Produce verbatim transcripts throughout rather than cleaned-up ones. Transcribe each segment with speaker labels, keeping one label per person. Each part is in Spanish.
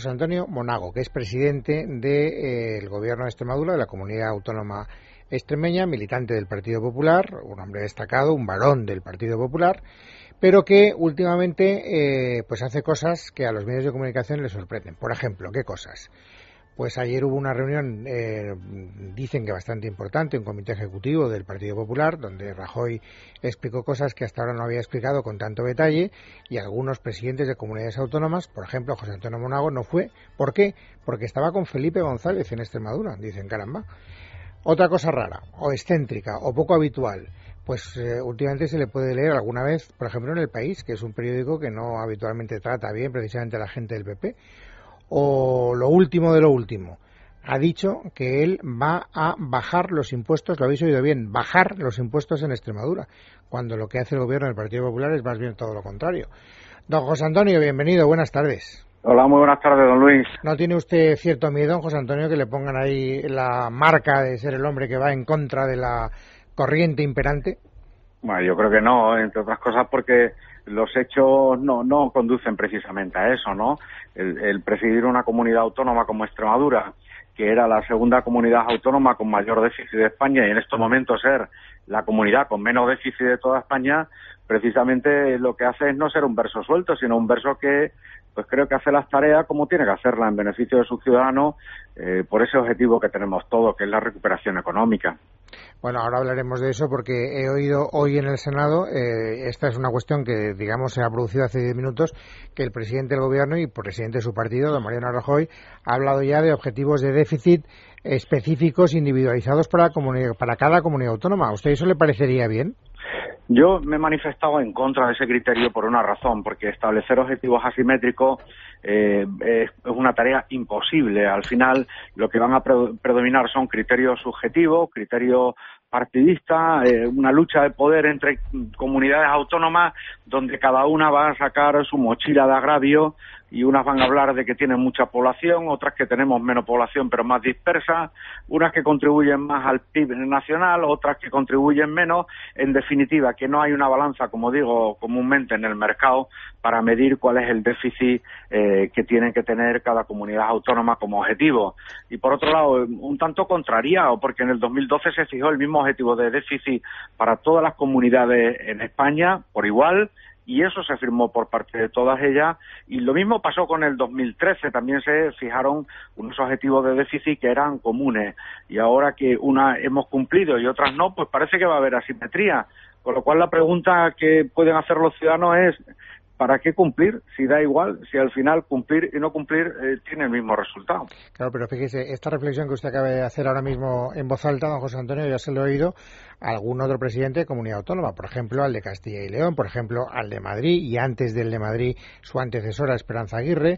Speaker 1: José Antonio Monago, que es presidente del de, eh, Gobierno de Extremadura, de la Comunidad Autónoma Extremeña, militante del Partido Popular, un hombre destacado, un varón del Partido Popular, pero que últimamente eh, pues hace cosas que a los medios de comunicación les sorprenden. Por ejemplo, ¿qué cosas? Pues ayer hubo una reunión, eh, dicen que bastante importante, un comité ejecutivo del Partido Popular, donde Rajoy explicó cosas que hasta ahora no había explicado con tanto detalle, y algunos presidentes de comunidades autónomas, por ejemplo, José Antonio Monago, no fue. ¿Por qué? Porque estaba con Felipe González en Extremadura. Dicen, caramba. Otra cosa rara, o excéntrica, o poco habitual, pues eh, últimamente se le puede leer alguna vez, por ejemplo, en El País, que es un periódico que no habitualmente trata bien precisamente a la gente del P P, o lo último de lo último, ha dicho que él va a bajar los impuestos, lo habéis oído bien, bajar los impuestos en Extremadura, cuando lo que hace el gobierno del Partido Popular es más bien todo lo contrario. Don José Antonio, bienvenido, buenas tardes.
Speaker 2: Hola, muy buenas tardes, don Luis.
Speaker 1: ¿No tiene usted cierto miedo, don José Antonio, que le pongan ahí la marca de ser el hombre que va en contra de la corriente imperante?
Speaker 2: Bueno, yo creo que no, entre otras cosas porque los hechos no no conducen precisamente a eso, ¿no? El, el presidir una comunidad autónoma como Extremadura, que era la segunda comunidad autónoma con mayor déficit de España, y en estos momentos ser la comunidad con menos déficit de toda España, precisamente lo que hace es no ser un verso suelto, sino un verso que pues creo que hace las tareas como tiene que hacerlas en beneficio de sus ciudadanos, eh, por ese objetivo que tenemos todos, que es la recuperación económica.
Speaker 1: Bueno, ahora hablaremos de eso porque he oído hoy en el Senado, eh, esta es una cuestión que, digamos, se ha producido hace diez minutos, que el presidente del Gobierno y presidente de su partido, don Mariano Rajoy, ha hablado ya de objetivos de déficit específicos, individualizados para, comunidad, para cada comunidad autónoma. ¿A usted eso le parecería bien?
Speaker 2: Yo me he manifestado en contra de ese criterio por una razón, porque establecer objetivos asimétricos eh, es una tarea imposible. Al final, lo que van a predominar son criterios subjetivos, criterios partidistas, eh, una lucha de poder entre comunidades autónomas donde cada una va a sacar su mochila de agravio, y unas van a hablar de que tienen mucha población, otras que tenemos menos población pero más dispersa, unas que contribuyen más al P I B nacional, otras que contribuyen menos. En definitiva, que no hay una balanza, como digo comúnmente en el mercado, para medir cuál es el déficit eh, que tienen que tener cada comunidad autónoma como objetivo. Y por otro lado, un tanto contrariado, porque en el dos mil doce se fijó el mismo objetivo de déficit para todas las comunidades en España por igual, y eso se firmó por parte de todas ellas, y lo mismo pasó con el dos mil trece, también se fijaron unos objetivos de déficit que eran comunes, y ahora que unas hemos cumplido y otras no, pues parece que va a haber asimetría, con lo cual la pregunta que pueden hacer los ciudadanos es ¿para qué cumplir? Si da igual, si al final cumplir y no cumplir eh, tiene el mismo resultado.
Speaker 1: Claro, pero fíjese, esta reflexión que usted acaba de hacer ahora mismo en voz alta, don José Antonio, ya se lo he oído a algún otro presidente de comunidad autónoma, por ejemplo, al de Castilla y León, por ejemplo, al de Madrid, y antes del de Madrid, su antecesora, Esperanza Aguirre,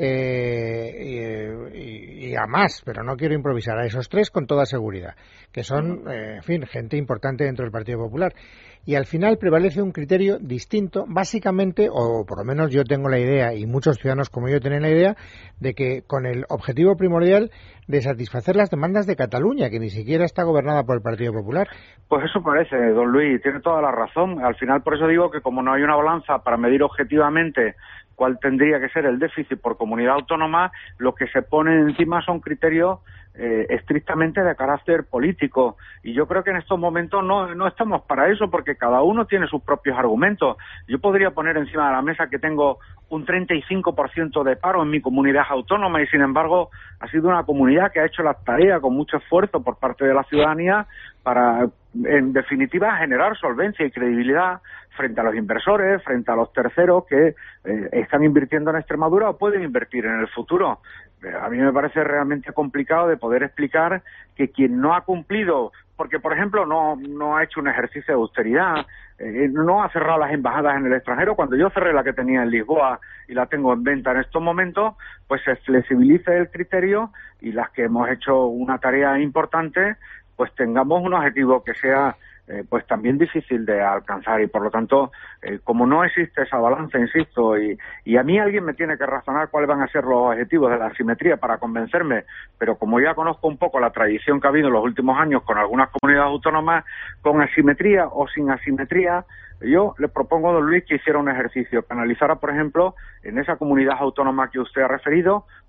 Speaker 1: eh, y, y a más, pero no quiero improvisar, a esos tres con toda seguridad, que son, eh, en fin, gente importante dentro del Partido Popular. Y al final prevalece un criterio distinto, básicamente, o por lo menos yo tengo la idea, y muchos ciudadanos como yo tienen la idea, de que con el objetivo primordial de satisfacer las demandas de Cataluña, que ni siquiera está gobernada por el Partido Popular.
Speaker 2: Pues eso parece, don Luis, tiene toda la razón. Al final, por eso digo que como no hay una balanza para medir objetivamente cuál tendría que ser el déficit por comunidad autónoma, lo que se pone encima son criterios eh, estrictamente de carácter político, y yo creo que en estos momentos no, no estamos para eso, porque cada uno tiene sus propios argumentos. Yo podría poner encima de la mesa que tengo un treinta y cinco por ciento de paro en mi comunidad autónoma, y sin embargo ha sido una comunidad que ha hecho la tarea con mucho esfuerzo por parte de la ciudadanía para, en definitiva, generar solvencia y credibilidad frente a los inversores, frente a los terceros que eh, están invirtiendo en Extremadura o pueden invertir en el futuro. Eh, a mí me parece realmente complicado de poder explicar que quien no ha cumplido, porque por ejemplo no no ha hecho un ejercicio de austeridad, eh, no ha cerrado las embajadas en el extranjero, cuando yo cerré la que tenía en Lisboa y la tengo en venta en estos momentos, pues se flexibilice el criterio, y las que hemos hecho una tarea importante, pues tengamos un objetivo que sea eh, pues también difícil de alcanzar, y por lo tanto, eh, como no existe esa balanza, insisto, y, y a mí alguien me tiene que razonar cuáles van a ser los objetivos de la asimetría para convencerme, pero como ya conozco un poco la tradición que ha habido en los últimos años con algunas comunidades autónomas, con asimetría o sin asimetría, yo le propongo a don Luis que hiciera un ejercicio, que analizara, por ejemplo, en esa comunidad autónoma que usted ha referido,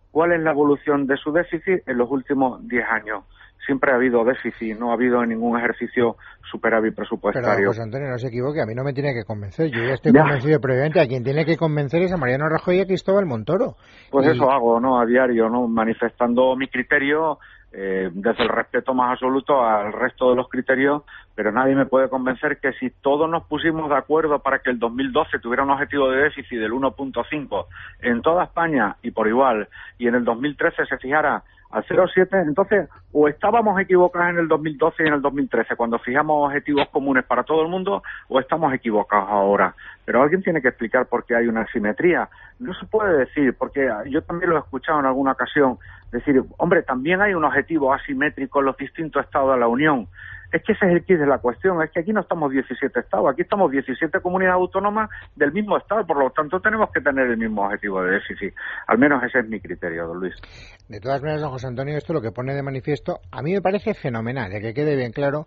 Speaker 2: cuál es la evolución de su déficit en los últimos diez años. Siempre ha habido déficit, no ha habido en ningún ejercicio superávit presupuestario.
Speaker 1: Pero, José Antonio, no se equivoque, a mí no me tiene que convencer. Yo ya estoy
Speaker 2: ya.
Speaker 1: convencido previamente. A quien tiene que convencer es a Mariano Rajoy y a Cristóbal Montoro.
Speaker 2: Pues
Speaker 1: y...
Speaker 2: eso hago, ¿no? A diario, ¿no? Manifestando mi criterio eh, desde el respeto más absoluto al resto de los criterios, pero nadie me puede convencer que si todos nos pusimos de acuerdo para que el dos mil doce tuviera un objetivo de déficit del uno punto cinco en toda España y por igual, y en el dos mil trece se fijara al cero coma siete, entonces o estábamos equivocados en el dos mil doce y en el dos mil trece cuando fijamos objetivos comunes para todo el mundo, o estamos equivocados ahora. Pero alguien tiene que explicar por qué hay una asimetría. No se puede decir, porque yo también lo he escuchado en alguna ocasión, decir, hombre, también hay un objetivo asimétrico en los distintos estados de la Unión. Es que ese es el quid de la cuestión, es que aquí no estamos diecisiete estados, aquí estamos diecisiete comunidades autónomas del mismo estado, por lo tanto tenemos que tener el mismo objetivo de déficit. Al menos ese es mi criterio, don Luis.
Speaker 1: De todas maneras, don José Antonio, esto lo que pone de manifiesto, a mí me parece fenomenal, de que quede bien claro,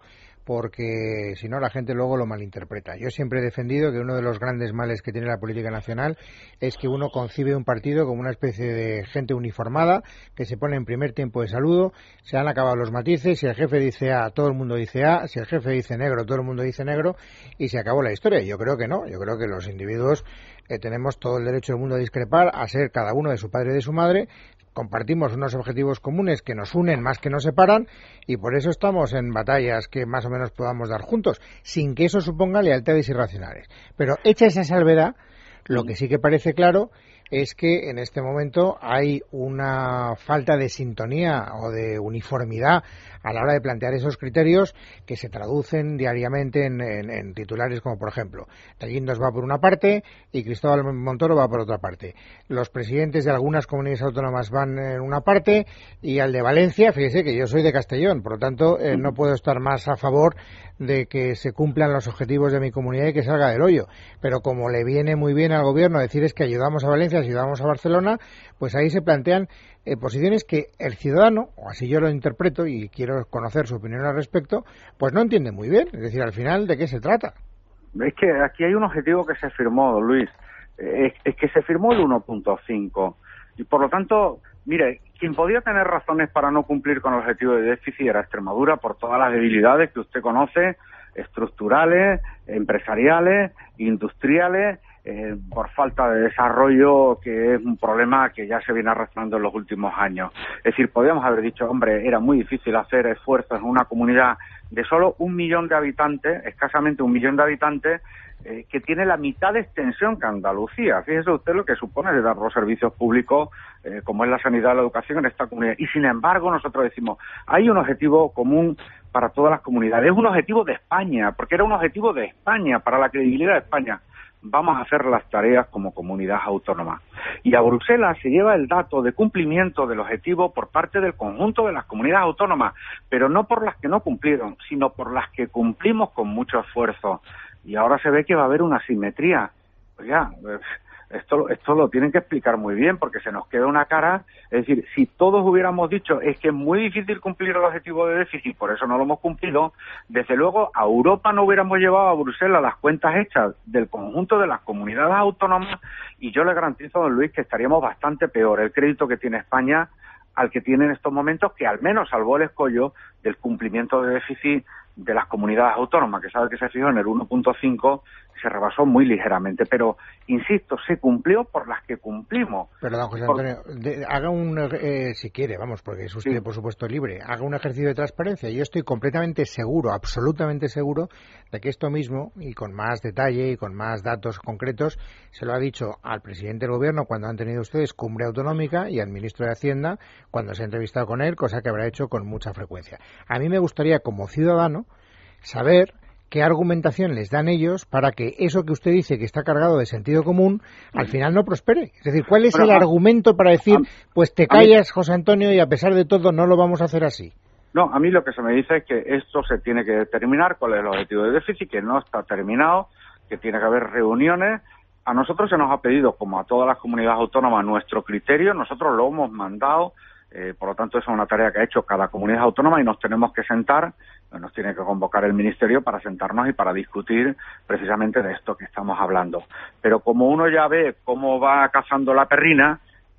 Speaker 1: porque si no la gente luego lo malinterpreta. Yo siempre he defendido que uno de los grandes males que tiene la política nacional es que uno concibe un partido como una especie de gente uniformada que se pone en primer tiempo de saludo, se han acabado los matices, si el jefe dice A, todo el mundo dice A, si el jefe dice negro, todo el mundo dice negro, y se acabó la historia. Yo creo que no, yo creo que los individuos eh, tenemos todo el derecho del mundo a discrepar, a ser cada uno de su padre y de su madre. Compartimos unos objetivos comunes que nos unen más que nos separan y por eso estamos en batallas que más o menos podamos dar juntos, sin que eso suponga lealtades irracionales. Pero hecha esa salvedad, lo que sí que parece claro es que en este momento hay una falta de sintonía o de uniformidad a la hora de plantear esos criterios que se traducen diariamente en, en, en titulares como, por ejemplo, Guindos va por una parte y Cristóbal Montoro va por otra parte. Los presidentes de algunas comunidades autónomas van en una parte y al de Valencia, fíjese que yo soy de Castellón, por lo tanto eh, no puedo estar más a favor de que se cumplan los objetivos de mi comunidad y que salga del hoyo. Pero como le viene muy bien al gobierno decir es que ayudamos a Valencia, ayudamos a Barcelona, pues ahí se plantean eh, posiciones que el ciudadano, o así yo lo interpreto y quiero conocer su opinión al respecto, pues no entiende muy bien. Es decir, al final, ¿de qué se trata?
Speaker 2: Es que aquí hay un objetivo que se firmó, don Luis. Es, es que se firmó el uno punto cinco. Y por lo tanto, mire, quien podía tener razones para no cumplir con el objetivo de déficit era Extremadura por todas las debilidades que usted conoce, estructurales, empresariales, industriales, eh, por falta de desarrollo, que es un problema que ya se viene arrastrando en los últimos años. Es decir, podríamos haber dicho, hombre, era muy difícil hacer esfuerzos en una comunidad de solo un millón de habitantes, escasamente un millón de habitantes, eh, que tiene la mitad de extensión que Andalucía. Fíjese usted lo que supone de dar los servicios públicos, eh, como es la sanidad y la educación en esta comunidad. Y sin embargo, nosotros decimos, hay un objetivo común para todas las comunidades. Es un objetivo de España, porque era un objetivo de España, para la credibilidad de España. Vamos a hacer las tareas como comunidad autónoma. Y a Bruselas se lleva el dato de cumplimiento del objetivo por parte del conjunto de las comunidades autónomas, pero no por las que no cumplieron, sino por las que cumplimos con mucho esfuerzo. Y ahora se ve que va a haber una asimetría. Oiga, esto, esto lo tienen que explicar muy bien, porque se nos queda una cara. Es decir, si todos hubiéramos dicho es que es muy difícil cumplir el objetivo de déficit, por eso no lo hemos cumplido, desde luego a Europa no hubiéramos llevado a Bruselas las cuentas hechas del conjunto de las comunidades autónomas, y yo le garantizo, don Luis, que estaríamos bastante peor. El crédito que tiene España al que tiene en estos momentos, que al menos salvó el escollo del cumplimiento de déficit de las comunidades autónomas, que sabe que se fijó en el uno punto cinco, se rebasó muy ligeramente, pero insisto, se cumplió por las que cumplimos.
Speaker 1: Pero don José Antonio, de, haga un, eh, si quiere, vamos, porque es usted, sí, por supuesto, libre, haga un ejercicio de transparencia. Yo estoy completamente seguro, absolutamente seguro, de que esto mismo, y con más detalle y con más datos concretos, se lo ha dicho al presidente del gobierno cuando han tenido ustedes cumbre autonómica y al ministro de Hacienda cuando se ha entrevistado con él, cosa que habrá hecho con mucha frecuencia. A mí me gustaría, como ciudadano, saber qué argumentación les dan ellos para que eso que usted dice que está cargado de sentido común al final no prospere. Es decir, ¿cuál es bueno, el a, argumento para decir, a, pues te callas, mí, José Antonio, y a pesar de todo no lo vamos a hacer así?
Speaker 2: No, a mí lo que se me dice es que esto se tiene que determinar, cuál es el objetivo de déficit, que no está terminado, que tiene que haber reuniones. A nosotros se nos ha pedido, como a todas las comunidades autónomas, nuestro criterio, nosotros lo hemos mandado. Eh, por lo tanto, esa es una tarea que ha hecho cada comunidad autónoma y nos tenemos que sentar, nos tiene que convocar el Ministerio para sentarnos y para discutir precisamente de esto que estamos hablando. Pero como uno ya ve cómo va cazando la perrina,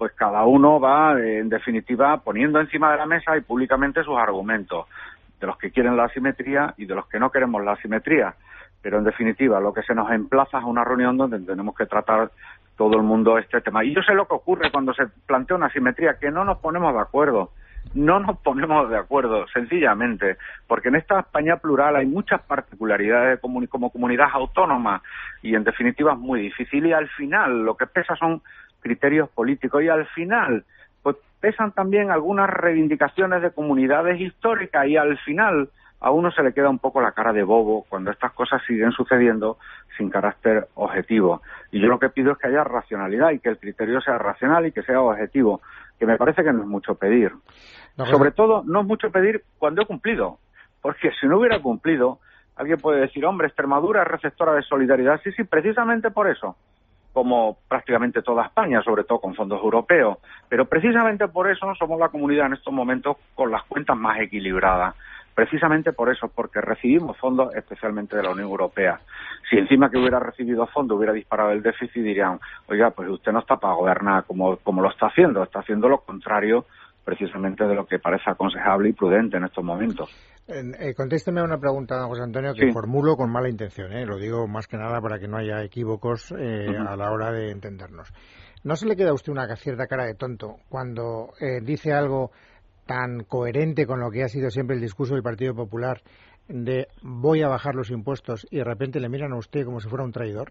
Speaker 2: pues cada uno va, en definitiva, poniendo encima de la mesa y públicamente sus argumentos, de los que quieren la asimetría y de los que no queremos la asimetría. Pero, en definitiva, lo que se nos emplaza es una reunión donde tenemos que tratar todo el mundo este tema. Y yo sé lo que ocurre cuando se plantea una asimetría, que no nos ponemos de acuerdo. No nos ponemos de acuerdo, sencillamente, porque en esta España plural hay muchas particularidades como, como comunidad autónoma y, en definitiva, es muy difícil. Y al final lo que pesa son criterios políticos y, al final, pues pesan también algunas reivindicaciones de comunidades históricas y, al final, a uno se le queda un poco la cara de bobo cuando estas cosas siguen sucediendo sin carácter objetivo. Y yo lo que pido es que haya racionalidad y que el criterio sea racional y que sea objetivo, que me parece que no es mucho pedir. No, Sobre no. todo, no es mucho pedir cuando he cumplido, porque si no hubiera cumplido, alguien puede decir, hombre, Extremadura es receptora de solidaridad. Sí, sí, precisamente por eso, como prácticamente toda España, sobre todo con fondos europeos. Pero precisamente por eso somos la comunidad en estos momentos con las cuentas más equilibradas. Precisamente por eso, porque recibimos fondos especialmente de la Unión Europea. Si encima que hubiera recibido fondos hubiera disparado el déficit, dirían, oiga, pues usted no está para gobernar como, como lo está haciendo, está haciendo lo contrario precisamente de lo que parece aconsejable y prudente en estos momentos.
Speaker 1: Eh, contésteme a una pregunta, don José Antonio, que sí. formulo con mala intención, ¿eh? Lo digo más que nada para que no haya equívocos eh, uh-huh. a la hora de entendernos. ¿No se le queda a usted una cierta cara de tonto cuando eh, dice algo tan coherente con lo que ha sido siempre el discurso del Partido Popular de voy a bajar los impuestos y de repente le miran a usted como si fuera un traidor?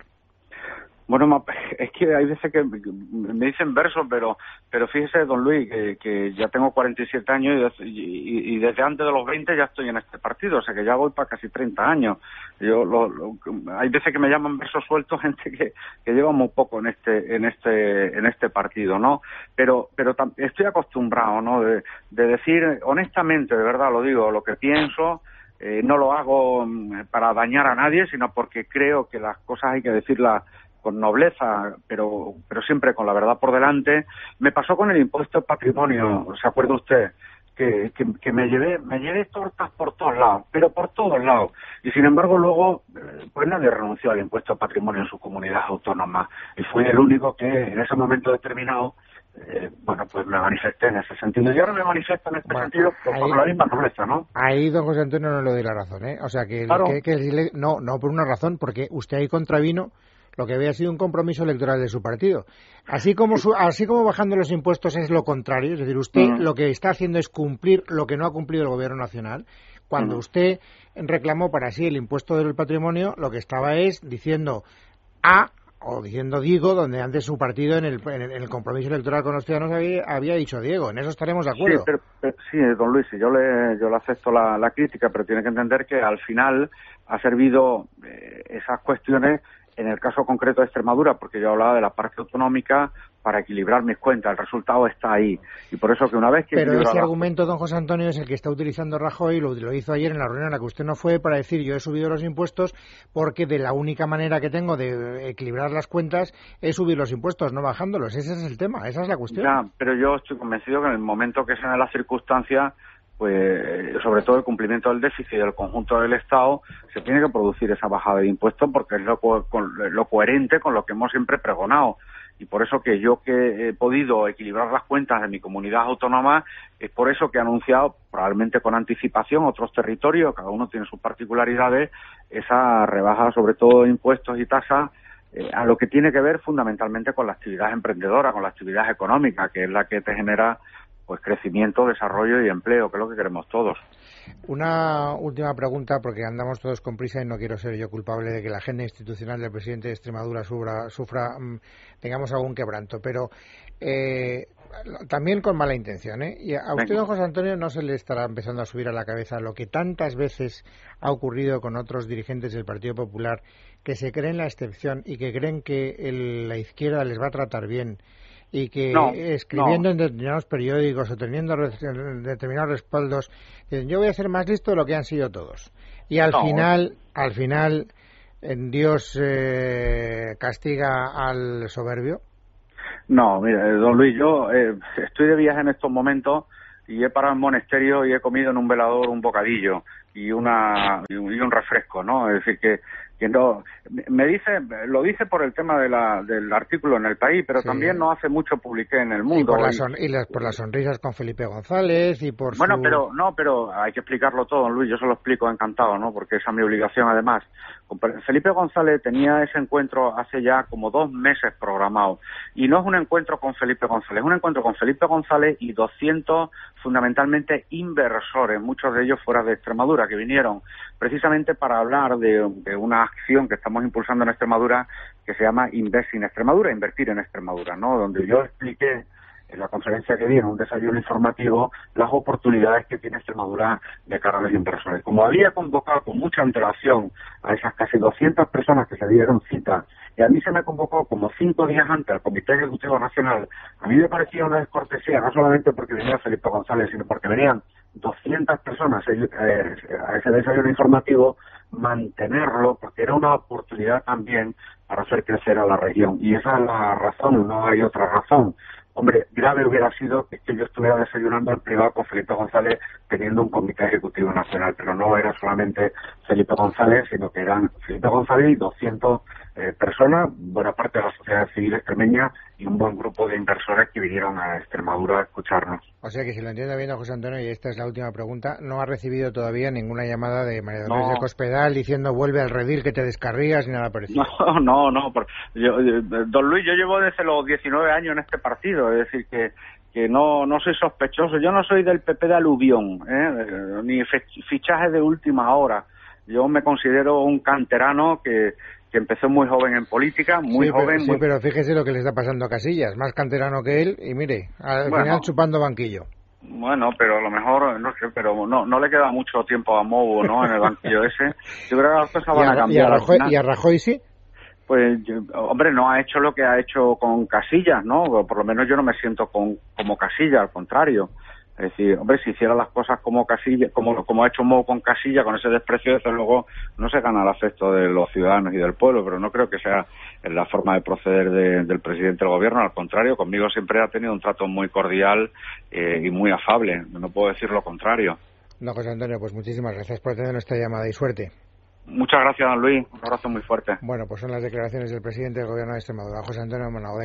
Speaker 2: Bueno, es que hay veces que me dicen versos, pero pero fíjese, don Luis, que, que ya tengo cuarenta y siete años y, y, y desde antes de los veinte ya estoy en este partido, o sea que ya voy para casi treinta años. Yo lo, lo, hay veces que me llaman versos sueltos gente que, que lleva muy poco en este en este en este partido, ¿no? Pero pero tam, estoy acostumbrado, ¿no? De, de decir honestamente, de verdad lo digo, lo que pienso. Eh, no lo hago para dañar a nadie, sino porque creo que las cosas hay que decirlas con nobleza, pero pero siempre con la verdad por delante. Me pasó con el impuesto de patrimonio, ¿se acuerda usted? Que, que, que me llevé me llevé tortas por todos lados, pero por todos lados. Y sin embargo luego, pues nadie renunció al impuesto de patrimonio en su comunidad autónoma. Y fui el único que en ese momento determinado, eh, bueno, pues me manifesté en ese sentido. Y ahora me manifiesto en este bueno, sentido por, ahí, por la misma nobleza, ¿no?
Speaker 1: Ahí, don José Antonio, no le doy la razón, ¿eh? O sea, que, claro. que, que no, no por una razón, porque usted ahí contravino lo que había sido un compromiso electoral de su partido. Así como su, así como bajando los impuestos es lo contrario, es decir, usted uh-huh. lo que está haciendo es cumplir lo que no ha cumplido el Gobierno Nacional. Cuando uh-huh. usted reclamó para sí el impuesto del patrimonio, lo que estaba es diciendo A o diciendo Diego, donde antes su partido en el, en el compromiso electoral con los ciudadanos había, había dicho Diego. En eso estaremos de acuerdo.
Speaker 2: Sí, pero, pero, sí don Luis, yo le, yo le acepto la, la crítica, pero tiene que entender que al final ha servido eh, esas cuestiones en el caso concreto de Extremadura, porque yo hablaba de la parte autonómica para equilibrar mis cuentas. El resultado está ahí. Y por eso que una vez que...
Speaker 1: Pero ese argumento, don José Antonio, es el que está utilizando Rajoy, lo, lo hizo ayer en la reunión en la que usted no fue, para decir yo he subido los impuestos porque de la única manera que tengo de equilibrar las cuentas es subir los impuestos, no bajándolos. Ese es el tema, esa es la cuestión.
Speaker 2: Ya, pero yo estoy convencido que en el momento que sean las circunstancias, pues sobre todo el cumplimiento del déficit del conjunto del Estado, se tiene que producir esa bajada de impuestos porque es lo, co- con, lo coherente con lo que hemos siempre pregonado. Y por eso que yo que he podido equilibrar las cuentas de mi comunidad autónoma, es por eso que he anunciado, probablemente con anticipación, otros territorios, cada uno tiene sus particularidades, esa rebaja sobre todo de impuestos y tasas, eh, a lo que tiene que ver fundamentalmente con la actividad emprendedora, con la actividad económica, que es la que te genera pues crecimiento, desarrollo y empleo, que es lo que queremos todos.
Speaker 1: Una última pregunta, porque andamos todos con prisa y no quiero ser yo culpable de que la agenda institucional del presidente de Extremadura sufra, sufra mmm, tengamos algún quebranto, pero eh, también con mala intención, ¿eh? Y a usted, don José Antonio, no se le estará empezando a subir a la cabeza lo que tantas veces ha ocurrido con otros dirigentes del Partido Popular, que se creen la excepción y que creen que el, la izquierda les va a tratar bien, y que no, escribiendo no. en determinados periódicos o teniendo re- determinados respaldos dicen yo voy a ser más listo de lo que han sido todos, y al no. final al final Dios eh, castiga al soberbio?
Speaker 2: No, mira, don Luis, yo eh, estoy de viaje en estos momentos y he parado en monasterio y he comido en un velador un bocadillo y una y un, y un refresco, ¿no? Es decir que que no me dice, lo dice por el tema de la, del artículo en El País, pero sí. también no hace mucho publiqué en El Mundo.
Speaker 1: Y por, la son, y las, por las sonrisas con Felipe González y por
Speaker 2: Bueno,
Speaker 1: su...
Speaker 2: pero no, pero hay que explicarlo todo, Luis, yo se lo explico encantado, ¿no? Porque esa es mi obligación además. Felipe González tenía ese encuentro hace ya como dos meses programado, y no es un encuentro con Felipe González, es un encuentro con Felipe González y doscientos fundamentalmente inversores, muchos de ellos fuera de Extremadura, que vinieron precisamente para hablar de, de una acción que estamos impulsando en Extremadura que se llama Invest in Extremadura, invertir en Extremadura, ¿no? Donde yo expliqué en la conferencia que di, en un desayuno informativo, las oportunidades que tiene Extremadura de cara a los inversores. Como había convocado con mucha antelación a esas casi doscientas personas que se dieron cita, y a mí se me convocó como cinco días antes al Comité Ejecutivo Nacional, a mí me parecía una descortesía, no solamente porque venía Felipe González, sino porque venían doscientas personas a ese desayuno informativo, mantenerlo, porque era una oportunidad también para hacer crecer a la región. Y esa es la razón, no hay otra razón. Hombre, grave hubiera sido que yo estuviera desayunando en privado con Felipe González teniendo un comité ejecutivo nacional, pero no era solamente Felipe González, sino que eran Felipe González y doscientas eh, personas, buena parte de la sociedad civil extremeña y un buen grupo de inversores que vinieron a Extremadura a escucharnos.
Speaker 1: O sea que si lo entiendo bien, José Antonio, y esta es la última pregunta, no ha recibido todavía ninguna llamada de María Dolores no. de Cospedal diciendo vuelve al redil que te descarrías ni nada parecido.
Speaker 2: No, no, no. Por, yo, don Luis, yo llevo desde los diecinueve años en este partido, es decir, que que no no soy sospechoso. Yo no soy del P P de aluvión, ¿eh? Ni fichaje de última hora. Yo me considero un canterano que que empezó muy joven en política, muy
Speaker 1: sí,
Speaker 2: joven...
Speaker 1: Pero,
Speaker 2: muy...
Speaker 1: Sí, pero fíjese lo que le está pasando a Casillas, más canterano que él, y mire, al bueno, final chupando banquillo.
Speaker 2: Bueno, pero a lo mejor, no sé, pero no no le queda mucho tiempo a Movo, ¿no?, en el banquillo ese. Yo creo que las cosas van a, a cambiar.
Speaker 1: ¿Y a, Rajoy, ¿Y a Rajoy sí?
Speaker 2: Pues, yo, hombre, no ha hecho lo que ha hecho con Casillas, ¿no? Por lo menos yo no me siento con, como Casillas, al contrario. Es decir, hombre, si hiciera las cosas como Casilla, como como ha hecho Movo con Casilla, con ese desprecio, desde luego no se gana el afecto de los ciudadanos y del pueblo, pero no creo que sea la forma de proceder de, del presidente del gobierno. Al contrario, conmigo siempre ha tenido un trato muy cordial eh, y muy afable. No puedo decir lo contrario.
Speaker 1: No, José Antonio, pues muchísimas gracias por tener nuestra llamada y suerte.
Speaker 2: Muchas gracias, don Luis. Un abrazo muy fuerte.
Speaker 1: Bueno, pues son las declaraciones del presidente del gobierno de Extremadura, José Antonio Monagode.